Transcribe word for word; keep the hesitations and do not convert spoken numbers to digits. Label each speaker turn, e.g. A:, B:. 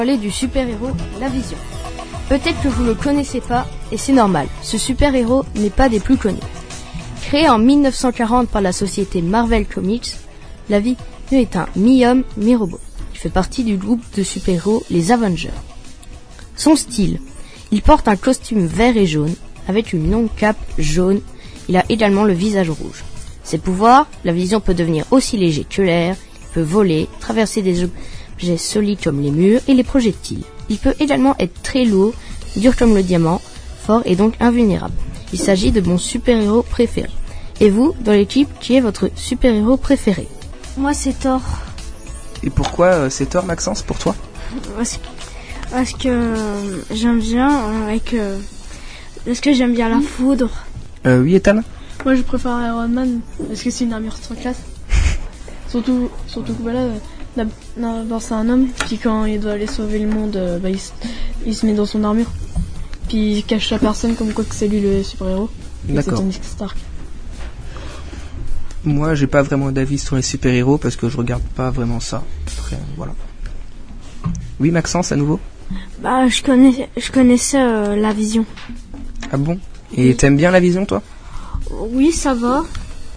A: Parler du super-héros La Vision. Peut-être que vous le connaissez pas, et c'est normal, ce super-héros n'est pas des plus connus. Créé en mille neuf cent quarante par la société Marvel Comics, La Vision est un mi-homme, mi-robot. Il fait partie du groupe de super-héros les Avengers. Son style, il porte un costume vert et jaune, avec une longue cape jaune. Il a également le visage rouge. Ses pouvoirs, La Vision peut devenir aussi léger que l'air, il peut voler, traverser des objets solides comme les murs et les projectiles. Il peut également être très lourd, dur comme le diamant, fort et donc invulnérable. Il s'agit de mon super-héros préféré. Et vous, dans l'équipe, qui est votre super-héros préféré?
B: Moi, c'est Thor.
C: Et pourquoi euh, c'est Thor, Maxence, pour toi?
B: Parce que, parce que euh, j'aime bien euh, avec... Euh, parce que j'aime bien la foudre.
C: Euh, oui, Ethan?
D: Moi, je préfère Iron Man parce que c'est une armure trop classe. surtout, surtout que voilà, d'abord c'est un homme, puis quand il doit aller sauver le monde, euh, bah, il, se, il se met dans son armure. Puis il cache la personne comme quoi que c'est lui le super-héros.
C: D'accord.
D: C'est Tony Stark.
C: Moi, j'ai pas vraiment d'avis sur les super-héros parce que je regarde pas vraiment ça. Après, voilà. Oui, Maxence, à nouveau?
B: Bah, je connais, je connaissais euh, La Vision.
C: Ah bon? Et t'aimes bien La Vision, toi?
B: Oui, ça va.